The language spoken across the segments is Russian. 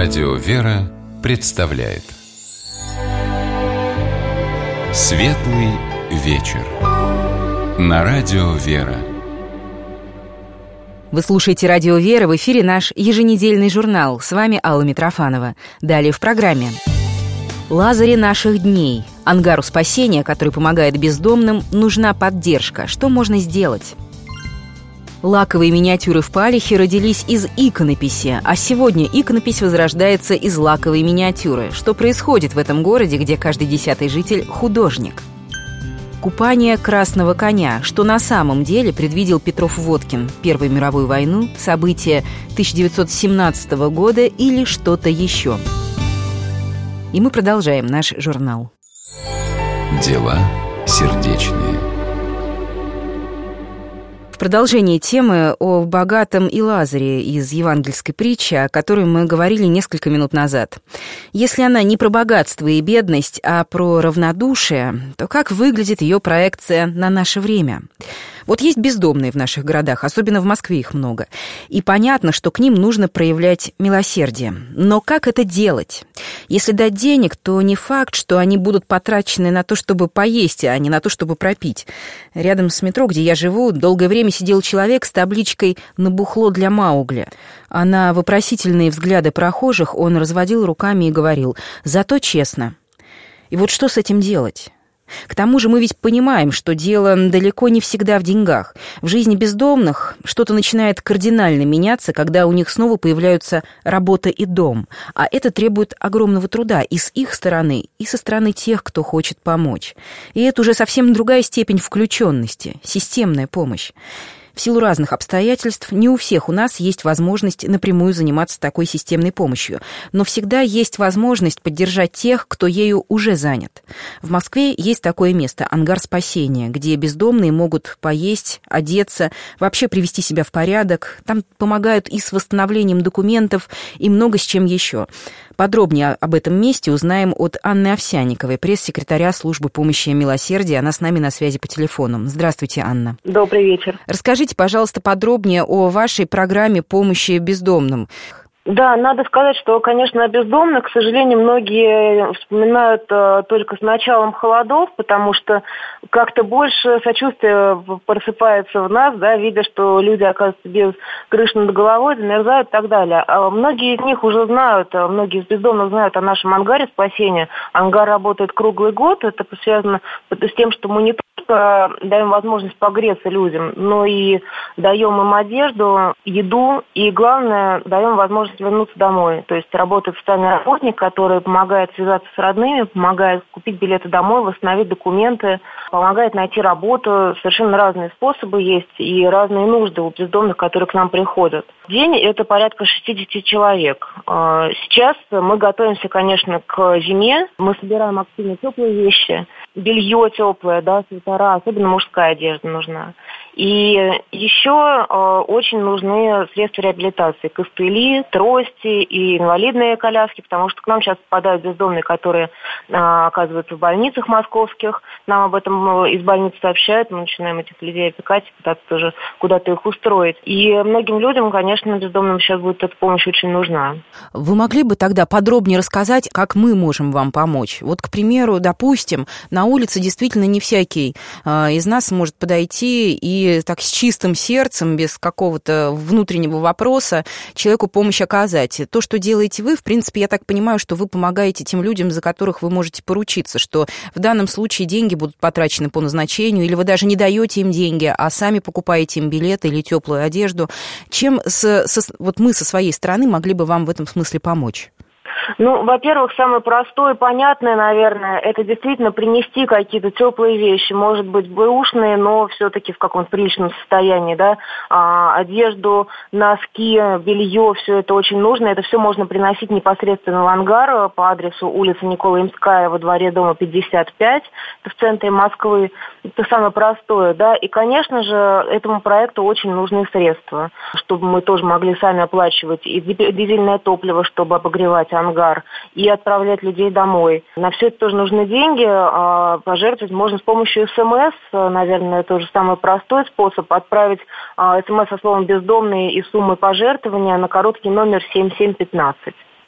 Радио «Вера» представляет Светлый вечер на Радио «Вера». Вы слушаете «Радио Вера», в эфире наш еженедельный журнал. С вами Алла Митрофанова. Далее в программе. Лазаре наших дней. Ангару спасения, который помогает бездомным, нужна поддержка. Что можно сделать? Лаковые миниатюры в Палихе родились из иконописи, а сегодня иконопись возрождается из лаковой миниатюры. Что происходит в этом городе, где каждый 10-й житель – художник? Купание красного коня. Что на самом деле предвидел Петров-Водкин? Первую мировую войну, события 1917 года или что-то еще? И мы продолжаем наш журнал. Дела сердечные. В продолжении темы о богатом и Лазаре из евангельской притчи, о которой мы говорили несколько минут назад. Если она не про богатство и бедность, а про равнодушие, то как выглядит ее проекция на наше время? Вот есть бездомные в наших городах, особенно в Москве их много. И понятно, что к ним нужно проявлять милосердие. Но как это делать? Если дать денег, то не факт, что они будут потрачены на то, чтобы поесть, а не на то, чтобы пропить. Рядом с метро, где я живу, долгое время сидел человек с табличкой «Набухло для Маугли». А на вопросительные взгляды прохожих он разводил руками и говорил «Зато честно». И вот что с этим делать? К тому же мы ведь понимаем, что дело далеко не всегда в деньгах. В жизни бездомных что-то начинает кардинально меняться, когда у них снова появляются работа и дом. А это требует огромного труда и с их стороны, и со стороны тех, кто хочет помочь. И это уже совсем другая степень включенности, системная помощь. В силу разных обстоятельств не у всех у нас есть возможность напрямую заниматься такой системной помощью, но всегда есть возможность поддержать тех, кто ею уже занят. В Москве есть такое место «Ангар спасения», где бездомные могут поесть, одеться, вообще привести себя в порядок. Там помогают и с восстановлением документов, и много с чем еще. Подробнее об этом месте узнаем от Анны Овсянниковой, пресс-секретаря службы помощи и милосердия. Она с нами на связи по телефону. Здравствуйте, Анна. Добрый вечер. Расскажите, пожалуйста, подробнее о вашей программе помощи бездомным. Да, надо сказать, что, конечно, о бездомных, к сожалению, многие вспоминают только с началом холодов, потому что как-то больше сочувствия просыпается в нас, да, видя, что люди оказываются без крыши над головой, замерзают и так далее. А многие из них уже знают, многие из бездомных знают о нашем ангаре спасения. Ангар работает круглый год, это связано с тем, что мы не только даем возможность погреться людям, но и даем им одежду, еду, и, главное, даем возможность вернуться домой. То есть работает социальный работник, который помогает связаться с родными, помогает купить билеты домой, восстановить документы, помогает найти работу. Совершенно разные способы есть и разные нужды у бездомных, которые к нам приходят. В день это порядка 60 человек. Сейчас мы готовимся, конечно, к зиме. Мы собираем активно теплые вещи, белье теплое, да, свитера, особенно мужская одежда нужна. И еще очень нужны средства реабилитации, костыли, трости и инвалидные коляски, потому что к нам сейчас попадают бездомные, которые оказываются в больницах московских. Нам об этом из больницы сообщают, мы начинаем этих людей опекать, пытаться тоже куда-то их устроить. И многим людям, конечно, бездомным сейчас будет эта помощь очень нужна. Вы могли бы тогда подробнее рассказать, как мы можем вам помочь? Вот, к примеру, допустим, на улице действительно не всякий из нас может подойти и так с чистым сердцем, без какого-то внутреннего вопроса человеку помощь оказать. То, что делаете вы, в принципе, я так понимаю, что вы помогаете тем людям, за которых вы можете поручиться, что в данном случае деньги будут потрачены по назначению, или вы даже не даете им деньги, а сами покупаете им билеты или теплую одежду. Чем вот мы со своей стороны могли бы вам в этом смысле помочь? Ну, во-первых, самое простое и понятное, наверное, это действительно принести какие-то теплые вещи, может быть, бэушные, но все-таки в каком-то приличном состоянии, да, одежду, носки, белье, все это очень нужно, это все можно приносить непосредственно в ангар по адресу улица Никола Имская, во дворе дома 55, это в центре Москвы, это самое простое, да, и, конечно же, этому проекту очень нужны средства, чтобы мы тоже могли сами оплачивать и дизельное топливо, чтобы обогревать ангар, и отправлять людей домой. На все это тоже нужны деньги. Пожертвовать можно с помощью СМС. Наверное, это тоже самый простой способ. Отправить СМС со словом «бездомный» и суммой пожертвования на короткий номер 7715.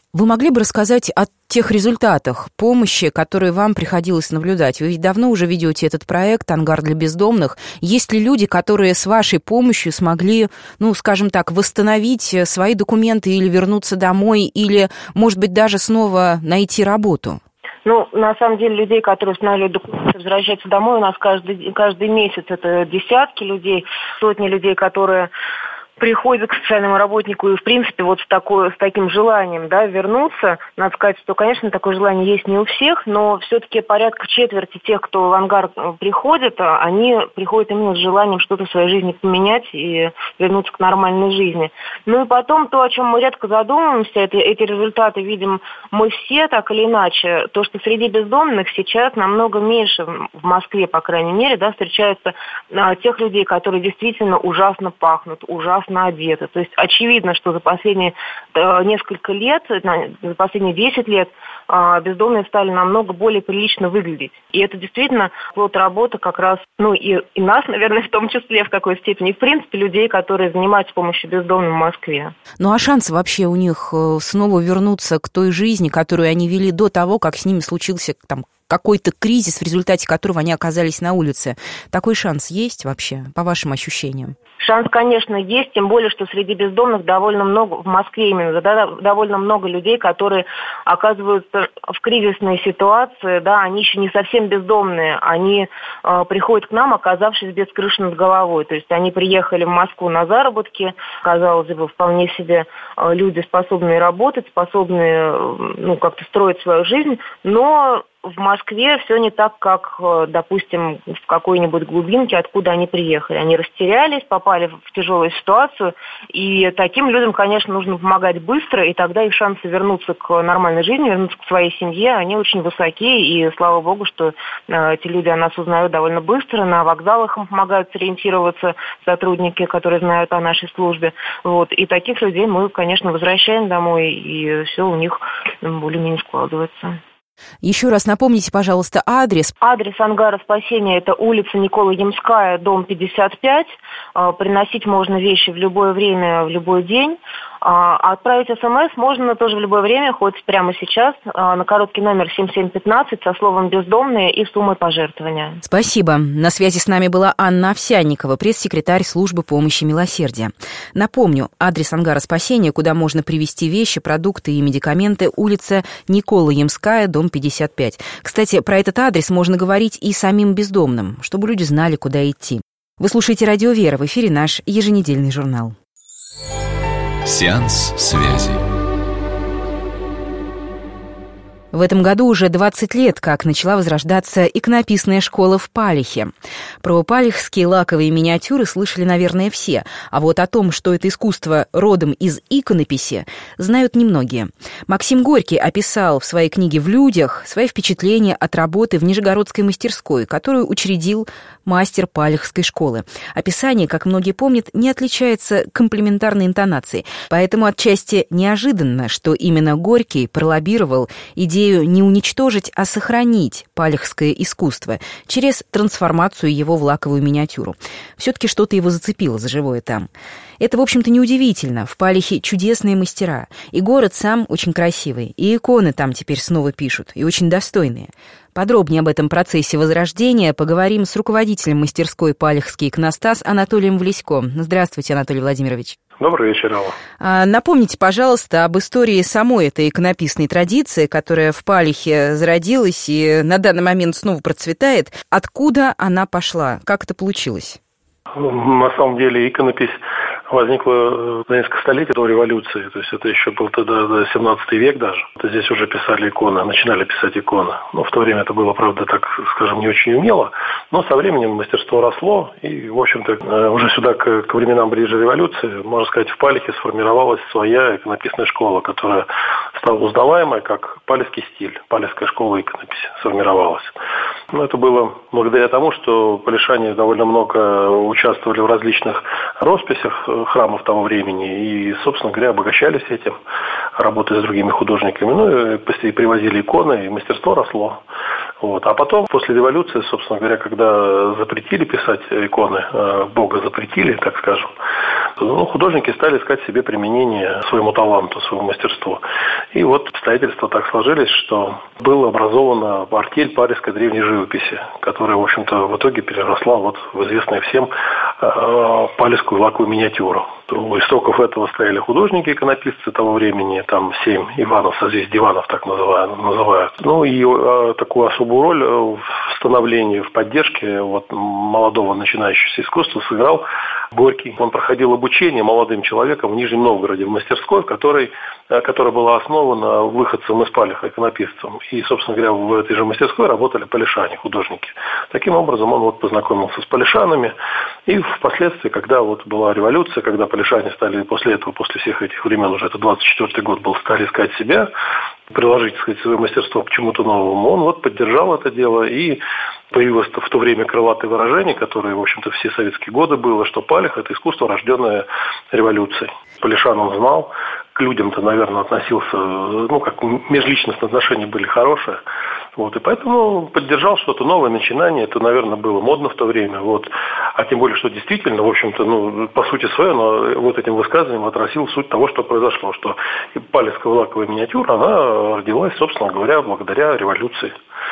Вы могли бы рассказать о тех результатах помощи, которые вам приходилось наблюдать? Вы ведь давно уже ведете этот проект «Ангар для бездомных». Есть ли люди, которые с вашей помощью смогли, скажем так, восстановить свои документы или вернуться домой, или, может быть, даже снова найти работу? На самом деле, людей, которые устанавливают документы, возвращаются домой, у нас каждый месяц это десятки людей, сотни людей, которые приходят к социальному работнику и, в принципе, вот с таким желанием, вернуться. Надо сказать, что, конечно, такое желание есть не у всех, но все-таки порядка четверти тех, кто в ангар приходит, они приходят именно с желанием что-то в своей жизни поменять и вернуться к нормальной жизни. И потом то, о чем мы редко задумываемся, эти результаты видим мы все так или иначе. То, что среди бездомных сейчас намного меньше, в Москве, по крайней мере, встречаются тех людей, которые действительно ужасно пахнут, ужасно одеты. То есть очевидно, что за последние несколько лет, за последние 10 лет бездомные стали намного более прилично выглядеть. И это действительно плод работы как раз, и нас, наверное, в том числе в какой-то степени, и в принципе людей, которые занимаются помощью бездомным в Москве. А шансы вообще у них снова вернуться к той жизни, которую они вели до того, как с ними случился какой-то кризис, в результате которого они оказались на улице? Такой шанс есть вообще, по вашим ощущениям? Шанс, конечно, есть, тем более, что среди бездомных довольно много, в Москве именно, довольно много людей, которые оказываются в кризисной ситуации, они еще не совсем бездомные, они приходят к нам, оказавшись без крыши над головой, то есть они приехали в Москву на заработки, казалось бы, вполне себе люди, способные работать, способные, как-то строить свою жизнь, но в Москве все не так, как, допустим, в какой-нибудь глубинке, откуда они приехали. Они растерялись, попали в тяжелую ситуацию, и таким людям, конечно, нужно помогать быстро, и тогда их шансы вернуться к нормальной жизни, вернуться к своей семье, они очень высоки, и слава богу, что эти люди о нас узнают довольно быстро, на вокзалах им помогают сориентироваться сотрудники, которые знают о нашей службе. И таких людей мы, конечно, возвращаем домой, и все у них более-менее складывается. Еще раз напомните, пожалуйста, адрес. Адрес ангара спасения – это улица Никола Ямская, дом 55. Приносить можно вещи в любое время, в любой день. Отправить СМС можно тоже в любое время, хоть прямо сейчас, на короткий номер 7715 со словом «бездомные» и суммой пожертвования. Спасибо. На связи с нами была Анна Овсянникова, пресс-секретарь службы помощи милосердия. Напомню, адрес ангара спасения, куда можно привезти вещи, продукты и медикаменты, улица Никола Ямская, дом 55. Кстати, про этот адрес можно говорить и самим бездомным, чтобы люди знали, куда идти. Вы слушаете «Радио Вера», в эфире наш еженедельный журнал. Сеанс связи. В этом году уже 20 лет, как начала возрождаться иконописная школа в Палихе. Про палихские лаковые миниатюры слышали, наверное, все. А вот о том, что это искусство родом из иконописи, знают немногие. Максим Горький описал в своей книге «В людях» свои впечатления от работы в Нижегородской мастерской, которую учредил мастер палихской школы. Описание, как многие помнят, не отличается комплиментарной интонацией. Поэтому отчасти неожиданно, что именно Горький пролоббировал идею не уничтожить, а сохранить палихское искусство через трансформацию его в лаковую миниатюру. Все-таки что-то его зацепило за живое там. Это, в общем-то, неудивительно. В Палихе чудесные мастера. И город сам очень красивый. И иконы там теперь снова пишут. И очень достойные. Подробнее об этом процессе возрождения поговорим с руководителем мастерской «Палихский иконостас» Анатолием Влесько. Здравствуйте, Анатолий Владимирович. Добрый вечер, Алла. Напомните, пожалуйста, об истории самой этой иконописной традиции, которая в Палихе зародилась и на данный момент снова процветает. Откуда она пошла? Как это получилось? На самом деле иконопись возникла за несколько столетий до революции. То есть это еще был тогда 17 век даже. Здесь уже писали иконы, начинали писать иконы. Но в то время это было, правда, так скажем, не очень умело. Но со временем мастерство росло. И, в общем-то, уже сюда, к временам ближе революции, можно сказать, в Палихе сформировалась своя иконописная школа, которая стала узнаваемой как палихский стиль. Палихская школа иконописи сформировалась. Но это было благодаря тому, что палишане довольно много участвовали в различных росписях храмов того времени и, собственно говоря, обогащались этим, работая с другими художниками. И привозили иконы, и мастерство росло. А потом, после революции, собственно говоря, когда запретили писать иконы, Бога запретили, так скажем, Художники стали искать себе применение своему таланту, своему мастерству. И вот обстоятельства так сложились, что была образована артель парижской древней живописи, которая, в общем-то, в итоге переросла в известную всем палевскую лаковую миниатюру. У истоков этого стояли художники, иконописцы того времени, там 7 Иванов, созвездий диванов так называют. И такую особую роль в становлении, в поддержке молодого начинающегося искусства сыграл Горький. Он проходил обучение молодым человеком в Нижнем Новгороде, в мастерской, которая была основана выходцем из Палеха, иконописцем. И, собственно говоря, в этой же мастерской работали палешане, художники. Таким образом, он познакомился с палешанами. И впоследствии, когда была революция, когда палешане стали после всех этих времен, уже это 24-й год был, стали искать себя, приложить, так сказать, свое мастерство к чему-то новому, он поддержал это дело, и появилось в то время крылатое выражение, которое, в общем-то, все советские годы было, что Палех – это искусство, рожденное революцией. Палешан он знал, к людям-то, наверное, относился, как межличностные отношения были хорошие. И поэтому поддержал что-то новое, начинание. Это, наверное, было модно в то время. А тем более, что действительно, в общем-то, по сути своей, но этим высказыванием отразил суть того, что произошло. Что палевская лаковая миниатюра, она родилась, собственно говоря, благодаря революции.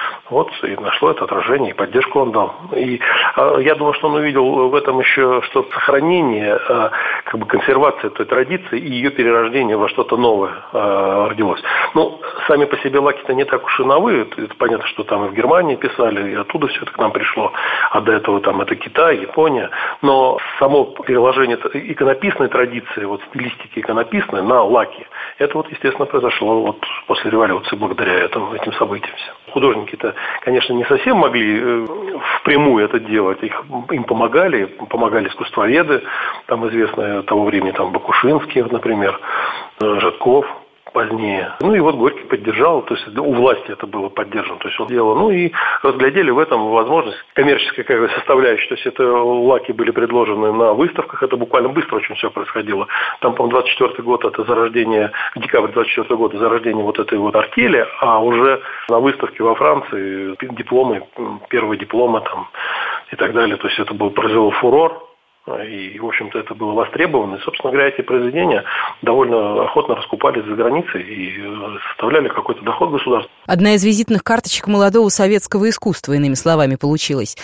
И нашло это отражение, и поддержку он дал. И я думаю, что он увидел в этом еще что-то сохранение, консервация той традиции и ее перерождение во что-то новое родилось. Сами по себе лаки-то не так уж и новые. Это понятно, что там и в Германии писали, и оттуда все это к нам пришло. А до этого там это Китай, Япония. Но само переложение иконописной традиции, стилистики иконописной на лаки, это естественно, произошло после революции благодаря этим событиям. Художники-то, конечно, не совсем могли впрямую это делать. Им помогали искусствоведы, там известные того времени, Бакушинский, например, Житков позднее. Горький поддержал, то есть у власти это было поддержано, то есть он делал. И разглядели в этом возможность коммерческой составляющей, то есть это лаки были предложены на выставках, это буквально быстро очень все происходило. Там, по-моему, 24-й год, это зарождение, декабрь 24-го года, зарождение этой артели, а уже на выставке во Франции дипломы, первые дипломы там и так далее, то есть это произвело фурор. И, в общем-то, это было востребовано. И, собственно говоря, эти произведения довольно охотно раскупались за границей и составляли какой-то доход государства. Одна из визитных карточек молодого советского искусства, иными словами, получилась.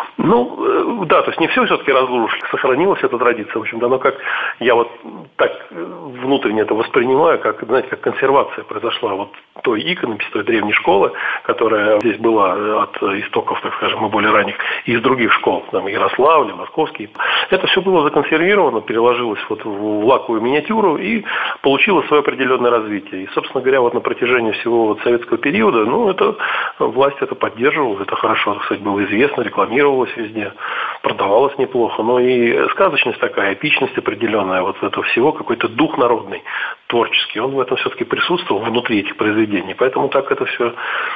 Да, то есть не все все-таки разрушили. Сохранилась эта традиция, в общем-то. Но как я так внутренне это воспринимаю, как консервация произошла той иконописи, той древней школы, которая здесь была от истоков, так скажем, и более ранних, и из других школ, Ярославля, Московский. Это все было законсервировано, переложилось в лаковую миниатюру и получило свое определенное развитие. И, собственно говоря, на протяжении всего советского периода, власть это поддерживала, это хорошо, кстати, было известно, рекламировалось везде, продавалось неплохо. И сказочность такая, эпичность определенная, этого всего, какой-то дух народный, творческий, он в этом все-таки присутствовал внутри этих произведений. Поэтому так это все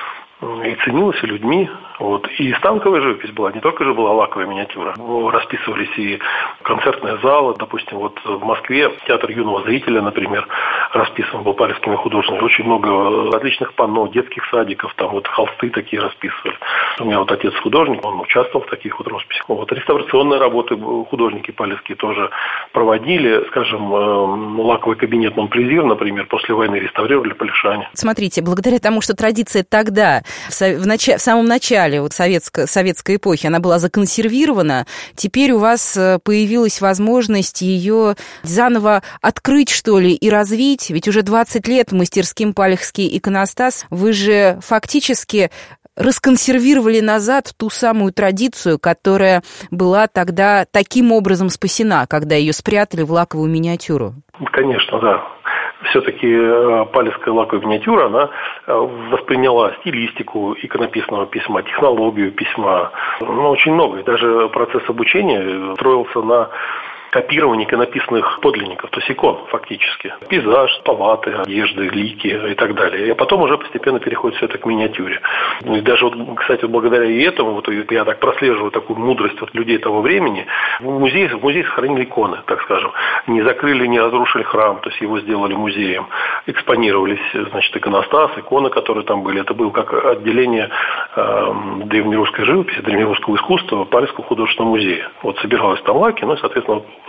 и ценилось и людьми. И станковая живопись была, не только же была лаковая миниатюра. Расписывались и концертные залы, допустим, в Москве театр юного зрителя, например, расписан был палевскими художниками. Очень много различных панно, детских садиков, там холсты такие расписывали. У меня отец художник, он участвовал в таких росписях. Реставрационные работы художники палевские тоже проводили. Скажем, лаковый кабинет Монплезир, например, после войны реставрировали палешане. Смотрите, благодаря тому, что традиция тогда, в самом начале советской эпохи, она была законсервирована, теперь у вас появилась возможность ее заново открыть, что ли, и развить. Ведь уже 20 лет мастерским палехский иконостас, вы же фактически расконсервировали назад ту самую традицию, которая была тогда таким образом спасена, когда ее спрятали в лаковую миниатюру. Конечно, да. Все-таки палевская лаковая миниатюра, она восприняла стилистику иконописного письма, технологию письма, очень много. И даже процесс обучения строился на копирование иконописных подлинников, то есть икон фактически. Пейзаж, палаты, одежды, лики и так далее. И потом уже постепенно переходит все это к миниатюре. И даже, кстати, благодаря и этому, я так прослеживаю такую мудрость людей того времени, в музее сохранили иконы, так скажем. Не закрыли, не разрушили храм, то есть его сделали музеем. Экспонировались, иконостас, иконы, которые там были. Это было как отделение древнерусской живописи, древнерусского искусства Палевского художественного музея. Собиралось там лаки, соответственно,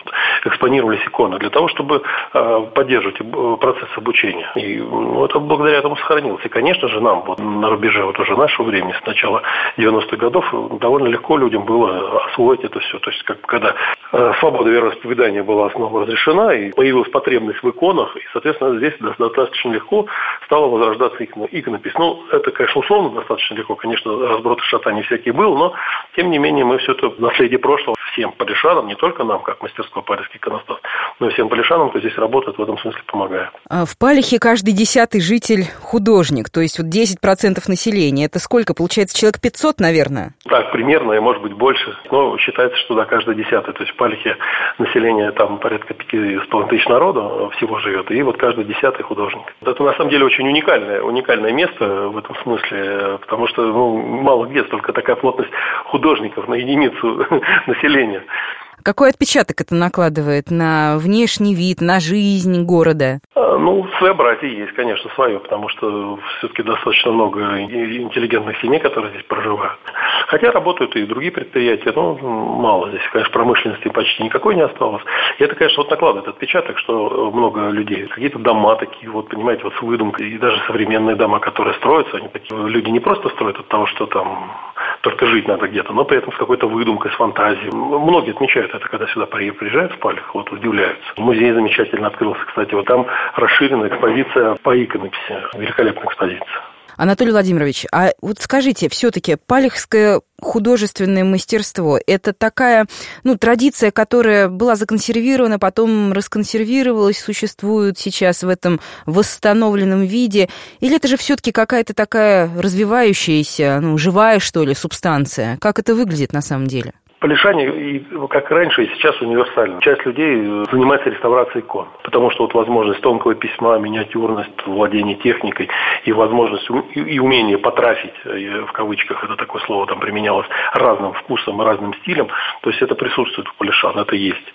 экспонировались иконы, для того, чтобы поддерживать процесс обучения. И это благодаря этому сохранилось. И, конечно же, нам на рубеже уже нашего времени, с начала 90-х годов, довольно легко людям было освоить это все. То есть, когда свобода вероисповедания была снова разрешена, и появилась потребность в иконах, и, соответственно, здесь достаточно легко стала возрождаться иконопись. Это, конечно, условно достаточно легко. Конечно, разброд и шатание всякие был, но, тем не менее, мы все это наследие прошлого всем палишанам, не только нам, как мастерской палехский иконостас, но и всем палишанам, кто здесь работает, в этом смысле помогает. В Палихе каждый 10-й житель художник, то есть 10% населения. Это сколько? Получается, человек 500, наверное? Так, примерно, и может быть больше. Но считается, что каждый 10-й. То есть в Палихе население там порядка 5,5 тысяч народу всего живет, и каждый 10-й художник. Это на самом деле очень уникальное место в этом смысле, потому что мало где столько такая плотность художников на единицу населения. Какой отпечаток это накладывает на внешний вид, на жизнь города? Своеобразие есть, конечно, свое, потому что все-таки достаточно много интеллигентных семей, которые здесь проживают. Хотя работают и другие предприятия, но мало здесь, конечно, промышленности почти никакой не осталось. И это, конечно, накладывает отпечаток, что много людей. Какие-то дома такие, понимаете, с выдумкой, и даже современные дома, которые строятся, они такие, люди не просто строят от того, что там только жить надо где-то, но при этом с какой-то выдумкой, с фантазией. Многие отмечают это, когда сюда приезжают в Палих, удивляются. Музей замечательно открылся, кстати, там расширенная экспозиция по иконописи, великолепная экспозиция. Анатолий Владимирович, а скажите, все-таки палихское художественное мастерство – это такая, традиция, которая была законсервирована, потом расконсервировалась, существует сейчас в этом восстановленном виде, или это же все-таки какая-то такая развивающаяся, живая, что ли, субстанция? Как это выглядит на самом деле? Палишане, как и раньше, и сейчас универсальны. Часть людей занимается реставрацией икон, потому что возможность тонкого письма, миниатюрность, владение техникой и возможность и умение потрафить, в кавычках это такое слово там применялось, разным вкусом и разным стилем, то есть это присутствует у палишан, это есть.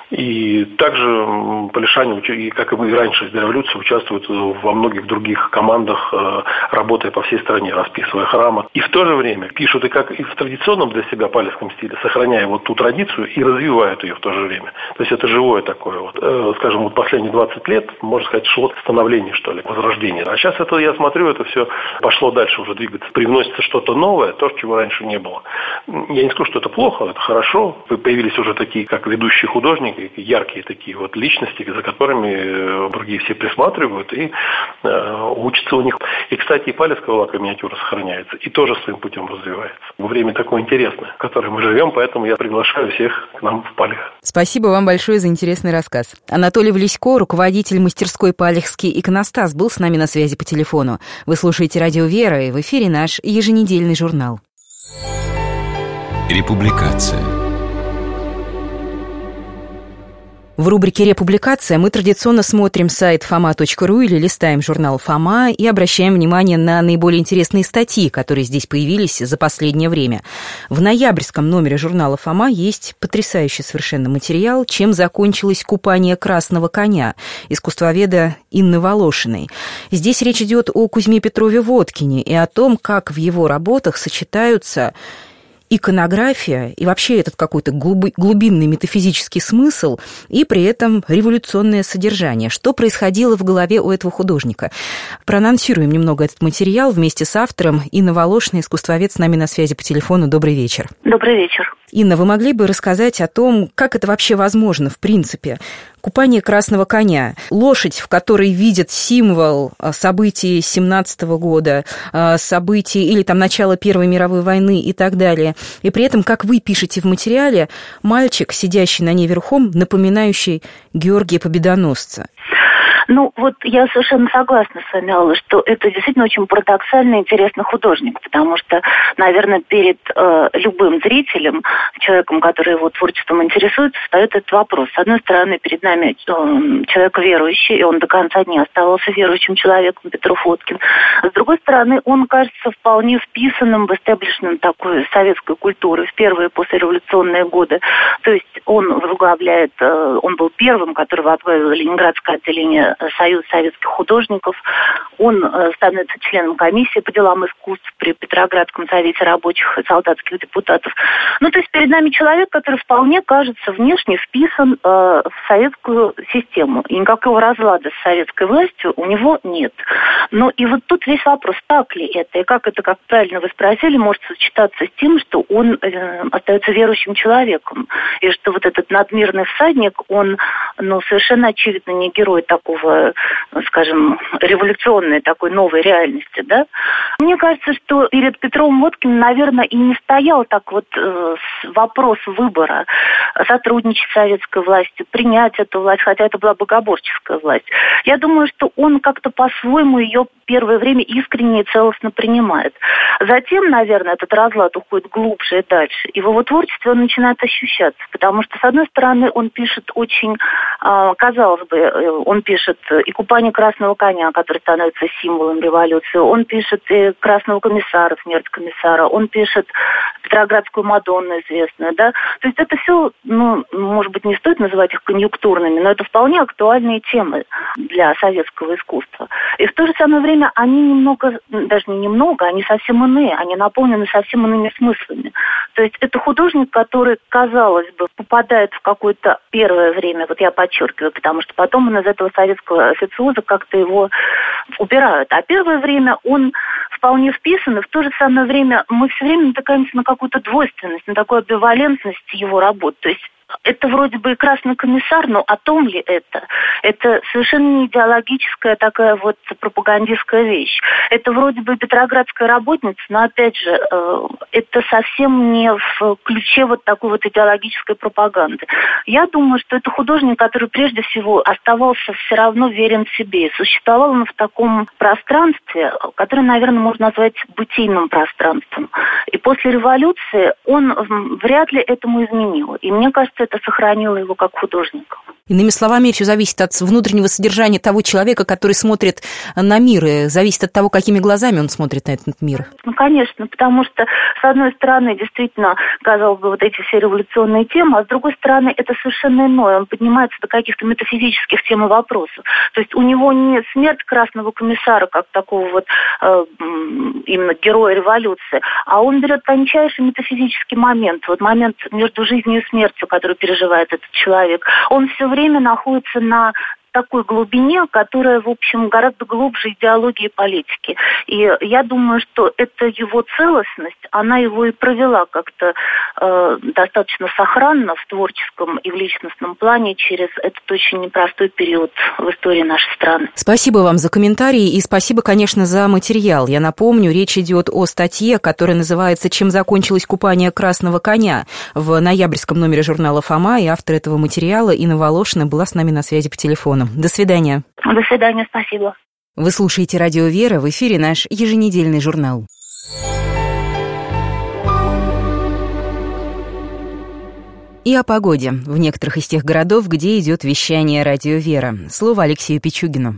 И также палишане, как и мы раньше до революции, участвуют во многих других командах, работая по всей стране, расписывая храмы. И в то же время пишут и как и в традиционном для себя палихском стиле, сохраняя ту традицию и развивают ее в то же время. То есть это живое такое. Скажем, последние 20 лет, можно сказать, шло становление, что ли, возрождение. А сейчас я смотрю, это все пошло дальше уже двигаться. Привносится что-то новое, то, чего раньше не было. Я не скажу, что это плохо, это хорошо. Появились уже такие, как ведущие художники, яркие такие личности, за которыми другие все присматривают и учатся у них. И, кстати, и палехская лакоминиатюра сохраняется и тоже своим путем развивается. Время такое интересное, в которое мы живем, поэтому я приглашаю всех к нам в Палих. Спасибо вам большое за интересный рассказ. Анатолий Влесько, руководитель мастерской «Палихский иконостас», был с нами на связи по телефону. Вы слушаете «Радио Вера», и в эфире наш еженедельный журнал. Републикация. В рубрике «Републикация» мы традиционно смотрим сайт foma.ru или листаем журнал «Фома» и обращаем внимание на наиболее интересные статьи, которые здесь появились за последнее время. В ноябрьском номере журнала «Фома» есть потрясающий совершенно материал «Чем закончилось купание красного коня» искусствоведа Инны Волошиной. Здесь речь идет о Кузьме Петрове Водкине и о том, как в его работах сочетаются иконография и вообще этот какой-то глубинный метафизический смысл и при этом революционное содержание. Что происходило в голове у этого художника? Проанонсируем немного этот материал вместе с автором. Инна Волошина, искусствовед, с нами на связи по телефону. Добрый вечер. Добрый вечер. Инна, вы могли бы рассказать о том, как это вообще возможно, в принципе? Купание красного коня, лошадь, в которой видят символ событий 17 года, событий или там начала Первой мировой войны и так далее. И при этом, как вы пишете в материале, мальчик, сидящий на ней верхом, напоминающий Георгия Победоносца. Я совершенно согласна с вами, Алла, что это действительно очень парадоксально интересный художник, потому что, наверное, перед любым зрителем, человеком, который его творчеством интересуется, встает этот вопрос. С одной стороны, перед нами человек верующий, и он до конца дня оставался верующим человеком, Петров Водкин. С другой стороны, он кажется вполне вписанным в эстеблишмент такой советской культуры в первые послереволюционные годы. То есть он возглавляет, он был первым, который возглавил Ленинградское отделение ныне Союз советских художников. Он становится членом комиссии по делам искусств при Петроградском совете рабочих и солдатских депутатов. Ну, то есть перед нами человек, который вполне, кажется, внешне вписан в советскую систему. И никакого разлада с советской властью у него нет. Но и вот тут весь вопрос, так ли это, и как это, как правильно вы спросили, может сочетаться с тем, что он остается верующим человеком. И что вот этот надмирный всадник, он, совершенно очевидно не герой такого, скажем, революционной такой новой реальности, да? Мне кажется, что перед Петровым Водкиным, наверное, и не стоял так вот вопрос выбора, сотрудничать с советской властью, принять эту власть, хотя это была богоборческая власть. Я думаю, что он как-то по-своему ее первое время искренне и целостно принимает. Затем, наверное, этот разлад уходит глубже и дальше. И в его творчестве он начинает ощущаться, потому что, с одной стороны, он пишет очень, казалось бы, он пишет и «Купание красного коня», который становится символом революции, он пишет и «Красного комиссара», «Смерть комиссара», он пишет «Петроградскую Мадонну» известную, да. То есть это все, может быть, не стоит называть их конъюнктурными, но это вполне актуальные темы для советского искусства. И в то же самое время они немного, даже не немного, они совсем иные, они наполнены совсем иными смыслами. То есть это художник, который, казалось бы, попадает в какое-то первое время, вот я подчеркиваю, потому что потом он из этого советского официоза как-то его убирают. А первое время он вполне вписан, и в то же самое время мы все время натыкаемся на какую-то двойственность, на такую амбивалентность его работ. То есть это вроде бы и «Красный комиссар», но о том ли это? Это совершенно не идеологическая такая вот пропагандистская вещь. Это вроде бы петроградская работница, но опять же, это совсем не в ключе вот такой вот идеологической пропаганды. Я думаю, что это художник, который прежде всего оставался все равно верен себе. Существовал он в таком пространстве, которое, наверное, можно назвать бытийным пространством. И после революции он вряд ли этому изменил. И мне кажется, это сохранило его как художника. Иными словами, все зависит от внутреннего содержания того человека, который смотрит на мир, и зависит от того, какими глазами он смотрит на этот мир. Ну, конечно, потому что, с одной стороны, действительно, казалось бы, вот эти все революционные темы, а с другой стороны, это совершенно иное. Он поднимается до каких-то метафизических тем и вопросов. То есть у него не смерть красного комиссара, как такого вот именно героя революции, а он берет тончайший метафизический момент, вот момент между жизнью и смертью, который переживает этот человек. Он все время находится на такой глубине, которая, в общем, гораздо глубже идеологии и политики. И я думаю, что эта его целостность, она его и провела как-то достаточно сохранно в творческом и в личностном плане через этот очень непростой период в истории нашей страны. Спасибо вам за комментарии и спасибо, конечно, за материал. Я напомню, речь идет о статье, которая называется «Чем закончилось купание красного коня» в ноябрьском номере журнала «Фома», и автор этого материала Инна Волошина была с нами на связи по телефону. До свидания. До свидания, спасибо. Вы слушаете «Радио Вера», в эфире наш еженедельный журнал. И о погоде в некоторых из тех городов, где идет вещание «Радио Вера». Слово Алексею Пичугину.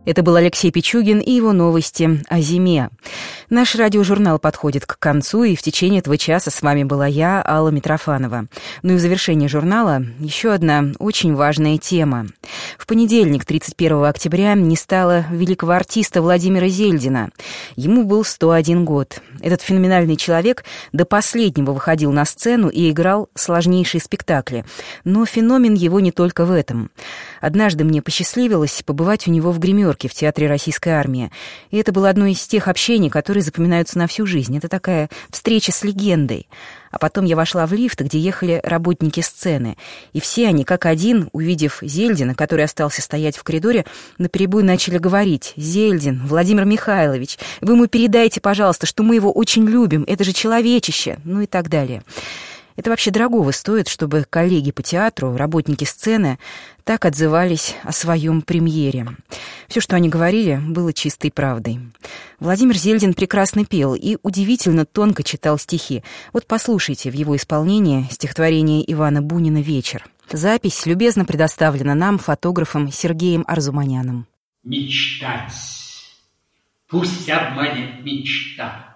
Это был Алексей Пичугин и его новости о зиме. Наш радиожурнал подходит к концу, и в течение этого часа с вами была я, Алла Митрофанова. Ну и в завершении журнала еще одна очень важная тема. В понедельник, 31 октября, не стало великого артиста Владимира Зельдина. Ему был 101 год. Этот феноменальный человек до последнего выходил на сцену и играл сложнейшие спектакли. Но феномен его не только в этом. Однажды мне посчастливилось побывать у него в гримерке в Театре Российской Армии. И это было одно из тех общений, которые запоминаются на всю жизнь. Это такая встреча с легендой. А потом я вошла в лифт, где ехали работники сцены. И все они, как один, увидев Зельдина, который остался стоять в коридоре, наперебой начали говорить: «Зельдин, Владимир Михайлович, вы ему передайте, пожалуйста, что мы его очень любим, это же человечище», ну и так далее. Это вообще дорогого стоит, чтобы коллеги по театру, работники сцены, так отзывались о своем премьере. Все, что они говорили, было чистой правдой. Владимир Зельдин прекрасно пел и удивительно тонко читал стихи. Вот послушайте в его исполнении стихотворение Ивана Бунина «Вечер». Запись любезно предоставлена нам фотографом Сергеем Арзуманяном. Мечтать. Пусть обманет мечта.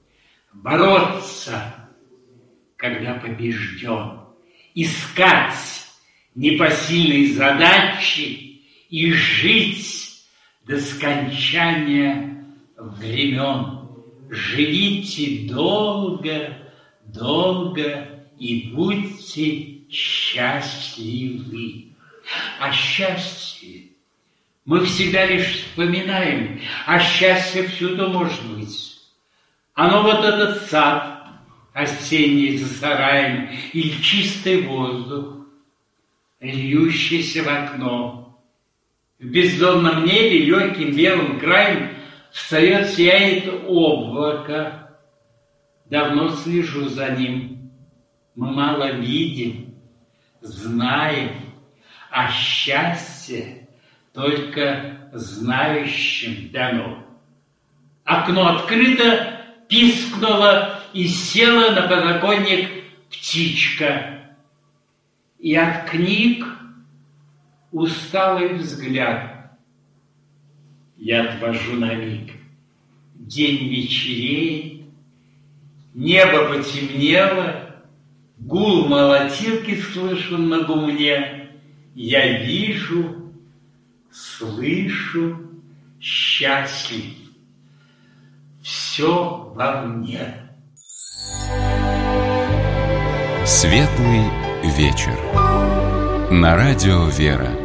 Бороться, когда побежден. Искать непосильные задачи и жить до скончания времен. Живите долго, долго и будьте счастливы. О счастье мы всегда лишь вспоминаем, а счастье всюду может быть. Оно вот этот сад осенний за сараем, или чистый воздух, льющийся в окно. В бездонном небе легким белым краем встает, сияет облако. Давно слежу за ним. Мы мало видим, знаем, а счастье только знающим дано. Окно открыто, пискнуло, и села на подоконник птичка. И от книг усталый взгляд я отвожу на миг. День вечереет, небо потемнело, гул молотилки слышен на гумне. Я вижу, слышу, счастлив. Все во мне. Светлый вечер. На радио «Вера».